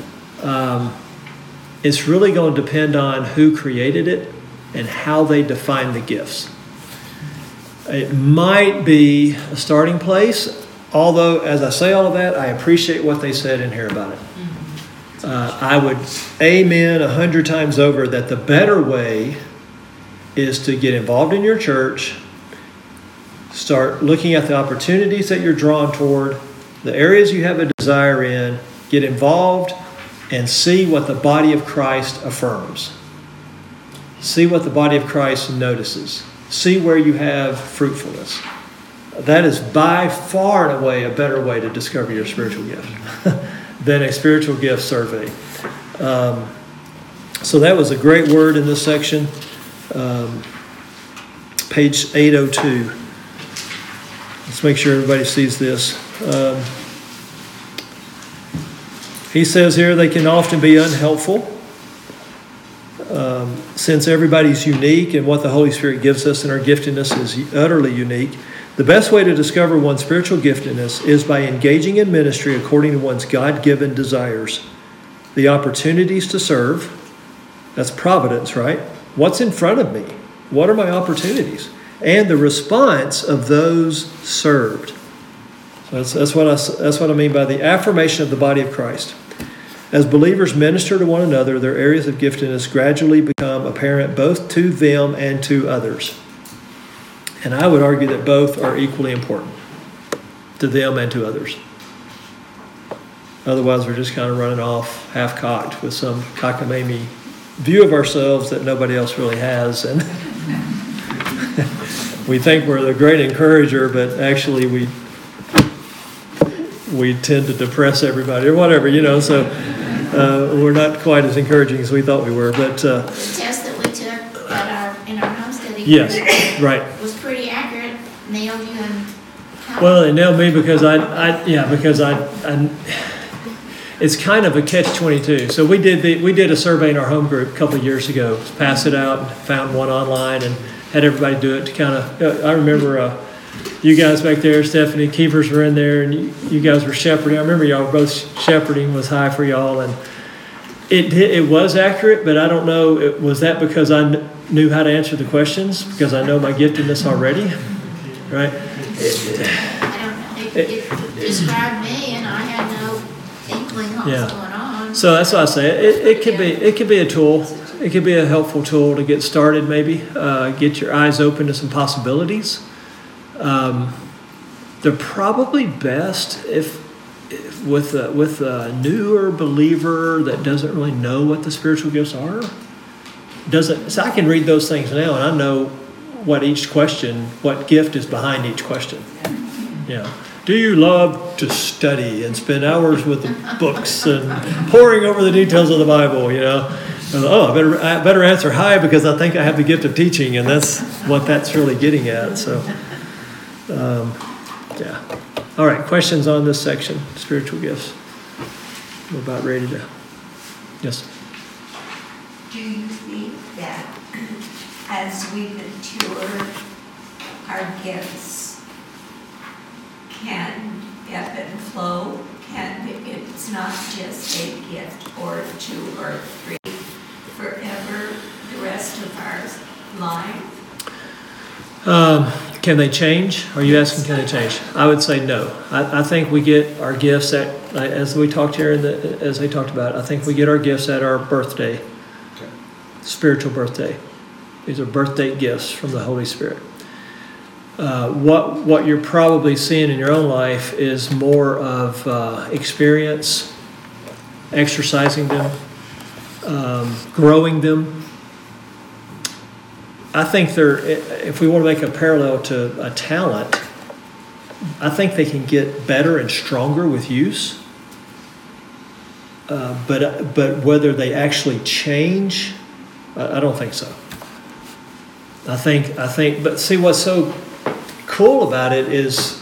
It's really going to depend on who created it and how they define the gifts. It might be a starting place, although, as I say all of that, I appreciate what they said in here about it. I would amen 100 times over that the better way is to get involved in your church, start looking at the opportunities that you're drawn toward, the areas you have a desire in, get involved, and see what the body of Christ affirms. See what the body of Christ notices. See where you have fruitfulness. That is by far and away a better way to discover your spiritual gift than a spiritual gift survey. So that was a great word in this section. Page 802. Let's make sure everybody sees this. He says here they can often be unhelpful since everybody's unique and what the Holy Spirit gives us and our giftedness is utterly unique. The best way to discover one's spiritual giftedness is by engaging in ministry according to one's God-given desires. The opportunities to serve, that's providence, right? What's in front of me? What are my opportunities? And the response of those served. So that's what I mean by the affirmation of the body of Christ. As believers minister to one another, their areas of giftedness gradually become apparent both to them and to others. And I would argue that both are equally important to them and to others. Otherwise, we're just kind of running off half-cocked with some cockamamie view of ourselves that nobody else really has. And we think we're the great encourager, but actually we tend to depress everybody or whatever, so we're not quite as encouraging as we thought we were. But the test that we took in our home study yes, right, was pretty accurate. Nailed you and well, it nailed me because I it's kind of a catch-22. So we did a survey in our home group a couple of years ago, passed it out, and found one online, and had everybody do it to kind of. I remember you guys back there, Stephanie, keepers were in there, and you guys were shepherding. I remember y'all were both shepherding was high for y'all, and it was accurate, but I don't know, was that because I knew how to answer the questions, because I know my giftedness already, right? I don't know. It described me, and I had no inkling what was going on. So that's what I say. It could be a tool. It could be a helpful tool to get started, maybe get your eyes open to some possibilities. They're probably best if with a newer believer that doesn't really know what the spiritual gifts are, so I can read those things now and I know what gift is behind each question. Yeah. Do you love to study and spend hours with the books and poring over the details of the Bible, you know? And, I better answer hi because I think I have the gift of teaching, and that's what that's really getting at. So, yeah. All right, questions on this section, spiritual gifts? We're about ready to, yes? Do you think that as we mature, our gifts can ebb and flow? It's not just a gift or two or three forever the rest of our life? Can they change? Are you asking can they change? I would say no. I think we get our gifts as we talked here, as they talked about, I think we get our gifts at our birthday, spiritual birthday. These are birthday gifts from the Holy Spirit. What you're probably seeing in your own life is more of experience, exercising them, growing them. I think if we want to make a parallel to a talent, I think they can get better and stronger with use. But whether they actually change, I don't think so. I think, but see what's so cool about it is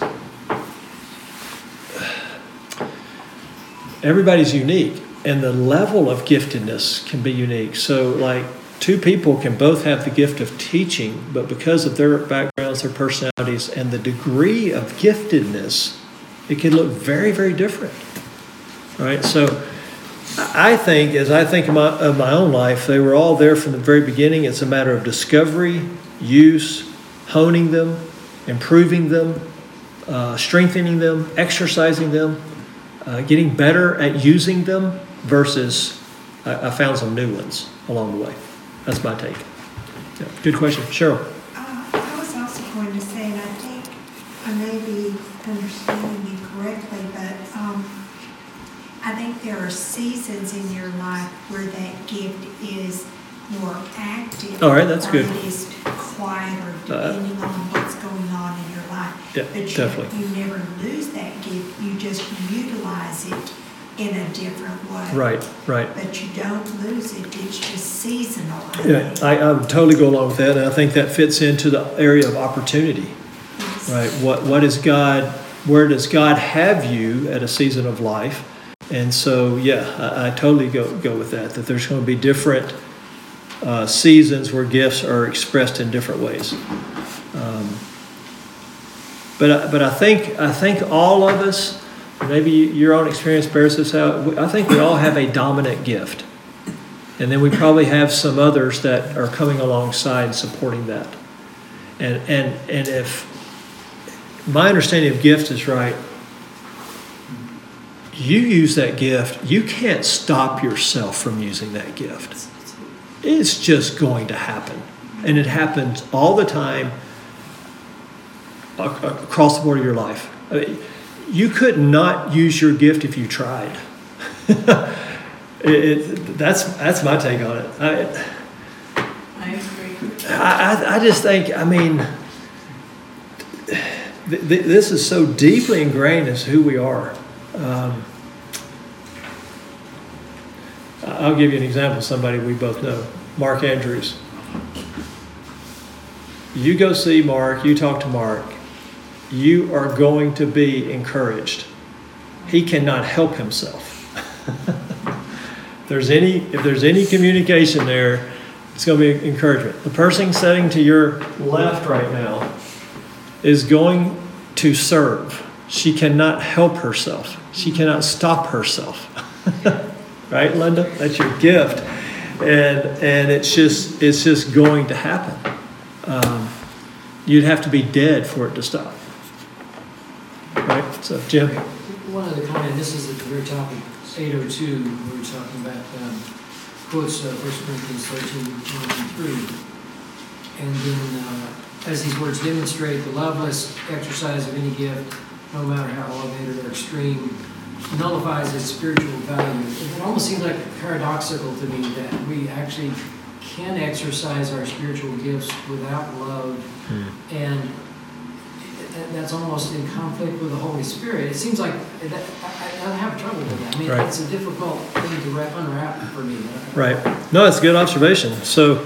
everybody's unique and the level of giftedness can be unique. So like two people can both have the gift of teaching, but because of their backgrounds, their personalities, and the degree of giftedness, it can look very, very different. Right? So I think, as I think of my own life, they were all there from the very beginning. It's a matter of discovery, use, honing them, improving them, strengthening them, exercising them, getting better at using them versus I found some new ones along the way. That's my take. Yeah. Good question. Cheryl. I was also going to say, and I think I may be understanding you correctly, but I think there are seasons in your life where that gift is more active. All right, that's good. Or it is quieter, depending on what's going on in your life. Yeah, but definitely. You never lose that gift. You just utilize it in a different way. Right. But you don't lose it. It's just seasonal. I would totally go along with that, and I think that fits into the area of opportunity. Yes. Right. What is God? Where does God have you at a season of life? And so, I totally go with that. That there's going to be different seasons where gifts are expressed in different ways. But I think all of us, maybe your own experience bears this out. I think we all have a dominant gift, and then we probably have some others that are coming alongside supporting that. And if my understanding of gift is right, you use that gift, you can't stop yourself from using that gift. It's just going to happen. And it happens all the time across the board of your life. I mean, you could not use your gift if you tried. That's my take on it. I agree. I just think, this is so deeply ingrained as who we are. I'll give you an example of somebody we both know, Mark Andrews. You go see Mark, you talk to Mark, you are going to be encouraged. He cannot help himself. If there's any communication there, it's going to be encouragement. The person sitting to your left right now is going to serve. She cannot help herself. She cannot stop herself. Right, Linda? That's your gift. And it's just going to happen. You'd have to be dead for it to stop. Right? So, Jim? One other comment, this is at the very top of 802, we were talking about quotes 1 Corinthians 13:1-3. And then, as these words demonstrate, the loveless exercise of any gift, no matter how elevated or extreme, nullifies its spiritual value. It almost seems like paradoxical to me that we actually can exercise our spiritual gifts without love, and that's almost in conflict with the Holy Spirit. It seems like that, I have trouble with that. I mean, Right. It's a difficult thing to unwrap for me. Right. No, that's a good observation. So,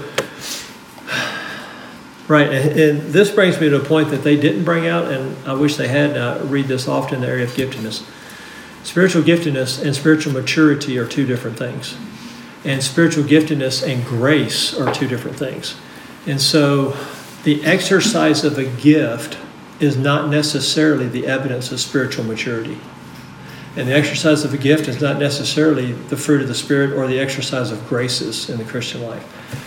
right, and this brings me to a point that they didn't bring out, and I wish they had. I read this often in the area of giftedness. Spiritual giftedness and spiritual maturity are two different things. And spiritual giftedness and grace are two different things. And so the exercise of a gift is not necessarily the evidence of spiritual maturity. And the exercise of a gift is not necessarily the fruit of the Spirit or the exercise of graces in the Christian life.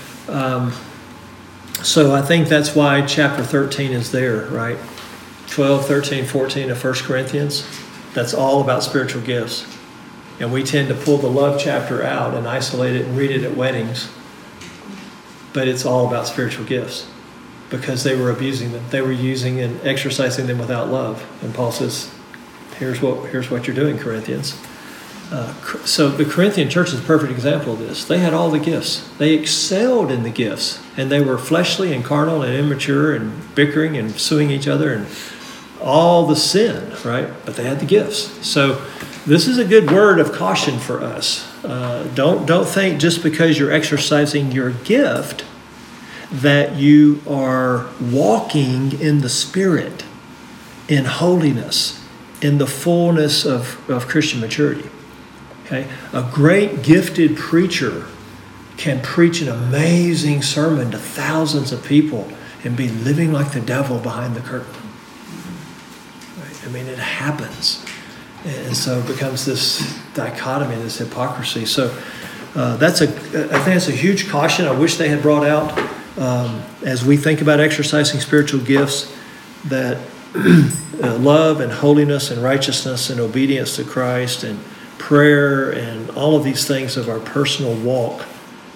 So I think that's why chapter 13 is there, right? 12, 13, 14 of 1 Corinthians. That's all about spiritual gifts. And we tend to pull the love chapter out and isolate it and read it at weddings. But it's all about spiritual gifts because they were abusing them. They were using and exercising them without love. And Paul says, here's what you're doing, Corinthians. So the Corinthian church is a perfect example of this. They had all the gifts. They excelled in the gifts. And they were fleshly and carnal and immature and bickering and suing each other and all the sin, right? But they had the gifts. So this is a good word of caution for us. Don't think just because you're exercising your gift that you are walking in the Spirit, in holiness, in the fullness of Christian maturity. Okay? A great gifted preacher can preach an amazing sermon to thousands of people and be living like the devil behind the curtain. Right? I mean, it happens. And so it becomes this dichotomy, this hypocrisy. So I think that's a huge caution I wish they had brought out as we think about exercising spiritual gifts, that love and holiness and righteousness and obedience to Christ and prayer and all of these things of our personal walk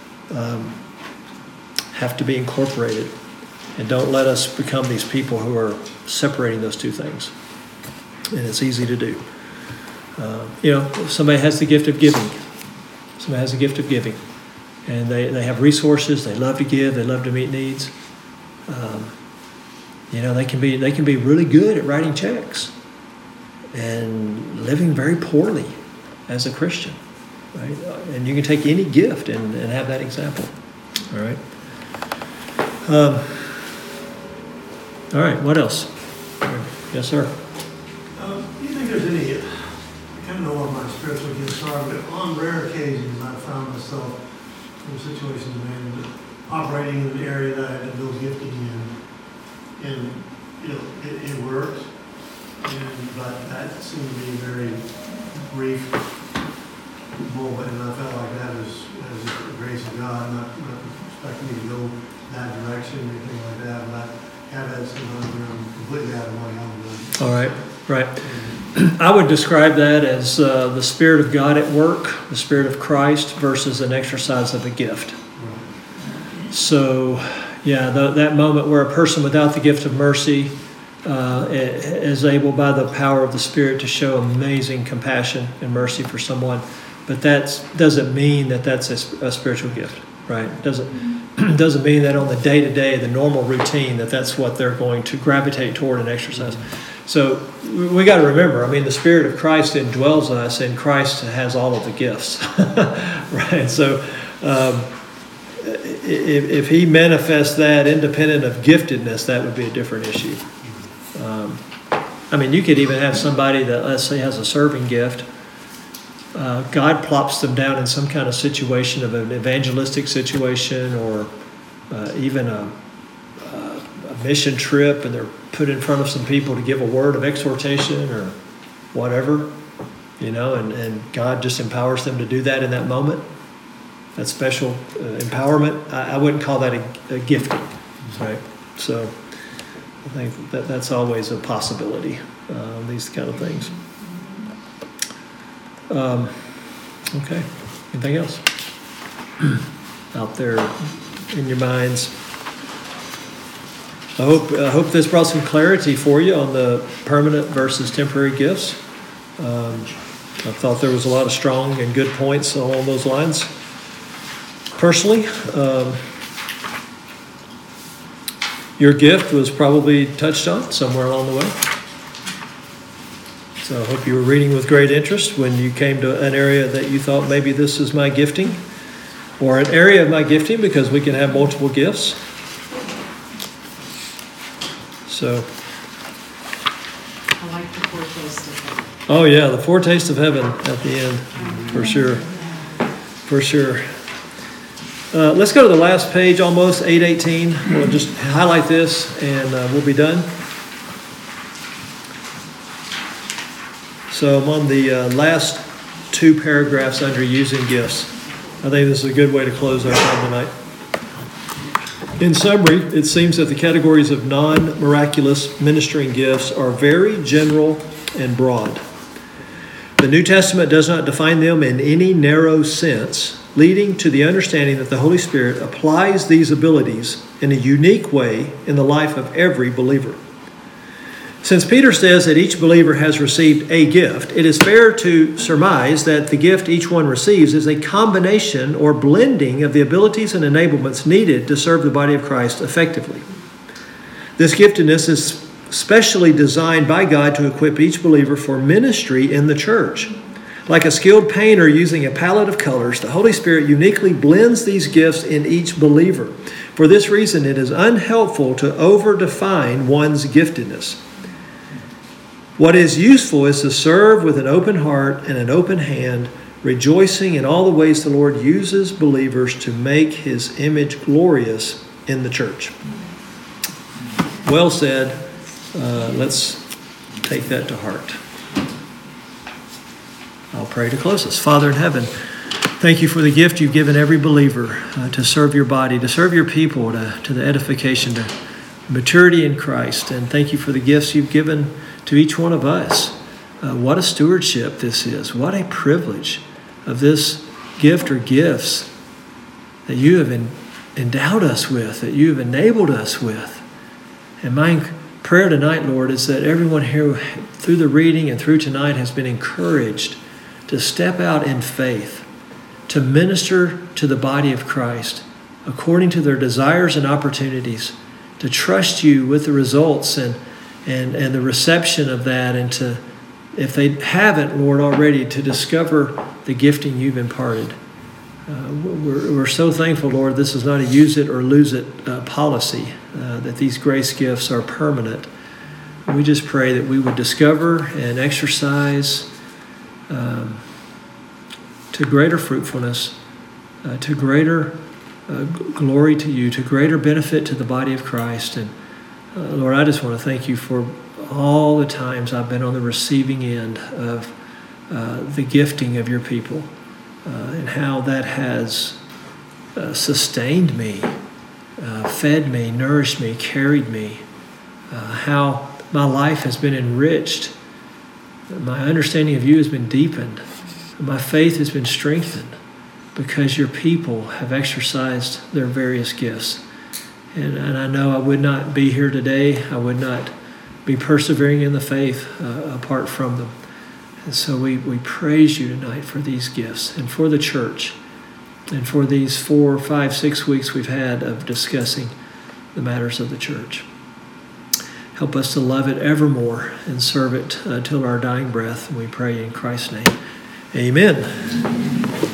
have to be incorporated. And don't let us become these people who are separating those two things. And it's easy to do. Somebody has the gift of giving. Somebody has the gift of giving. And they have resources. They love to give. They love to meet needs. They can be really good at writing checks and living very poorly as a Christian, right? And you can take any gift and have that example. All right. All right. What else? Yes, sir. Do you think there's any? I kind of know what my spiritual gifts are, but on rare occasions I've found myself in situations, operating in an area that I had no gifting in, and it worked, but that seemed to be a very brief moment, and I felt like that was the grace of God, not expecting me to go that direction or anything like that, but I have had sometimes where I'm completely out of my element. All right. Right. I would describe that as the Spirit of God at work, the Spirit of Christ versus an exercise of a gift. So, that moment where a person without the gift of mercy is able by the power of the Spirit to show amazing compassion and mercy for someone. But that doesn't mean that that's a spiritual gift, right? Doesn't mean that on the day-to-day, the normal routine, that's what they're going to gravitate toward and exercise. So we got to remember, the Spirit of Christ indwells us, and Christ has all of the gifts, right? So if He manifests that independent of giftedness, that would be a different issue. You could even have somebody that, let's say, has a serving gift. God plops them down in some kind of situation of an evangelistic situation or even a mission trip, and they're put in front of some people to give a word of exhortation or whatever, and God just empowers them to do that in that moment. That special empowerment, I wouldn't call that a gifting, right? So I think that's always a possibility, these kind of things. Okay. Anything else out there in your minds? I hope this brought some clarity for you on the permanent versus temporary gifts. I thought there was a lot of strong and good points along those lines. Personally, your gift was probably touched on somewhere along the way. So I hope you were reading with great interest when you came to an area that you thought maybe this is my gifting, or an area of my gifting, because we can have multiple gifts. So, I like the foretaste of heaven. oh yeah, the foretaste of heaven at the end, for sure. For sure. Let's go to the last page, almost 8:18. We'll just highlight this and we'll be done. So I'm on the last two paragraphs under using gifts. I think this is a good way to close our time tonight. In summary, it seems that the categories of non-miraculous ministering gifts are very general and broad. The New Testament does not define them in any narrow sense, leading to the understanding that the Holy Spirit applies these abilities in a unique way in the life of every believer. Since Peter says that each believer has received a gift, it is fair to surmise that the gift each one receives is a combination or blending of the abilities and enablements needed to serve the body of Christ effectively. This giftedness is specially designed by God to equip each believer for ministry in the church. Like a skilled painter using a palette of colors, the Holy Spirit uniquely blends these gifts in each believer. For this reason, it is unhelpful to over-define one's giftedness. What is useful is to serve with an open heart and an open hand, rejoicing in all the ways the Lord uses believers to make His image glorious in the church. Well said. Let's take that to heart. I'll pray to close us. Father in heaven, thank you for the gift you've given every believer to serve your body, to serve your people, to the edification, to maturity in Christ. And thank you for the gifts you've given to each one of us. What a stewardship this is. What a privilege of this gift or gifts that you have endowed us with, that you have enabled us with. And my prayer tonight, Lord, is that everyone here through the reading and through tonight has been encouraged to step out in faith, to minister to the body of Christ according to their desires and opportunities, to trust you with the results and the reception of that, and to, if they haven't, Lord, already, to discover the gifting you've imparted. We're so thankful, Lord, this is not a use it or lose it policy, that these grace gifts are permanent. We just pray that we would discover and exercise to greater fruitfulness, to greater glory to you, to greater benefit to the body of Christ. And Lord, I just want to thank you for all the times I've been on the receiving end of the gifting of your people, and how that has sustained me, fed me, nourished me, carried me, how my life has been enriched, my understanding of you has been deepened, my faith has been strengthened because your people have exercised their various gifts. And I know I would not be here today, I would not be persevering in the faith apart from them. And so we praise you tonight for these gifts and for the church and for these 4, 5, 6 weeks we've had of discussing the matters of the church. Help us to love it evermore and serve it till our dying breath. And we pray in Christ's name. Amen.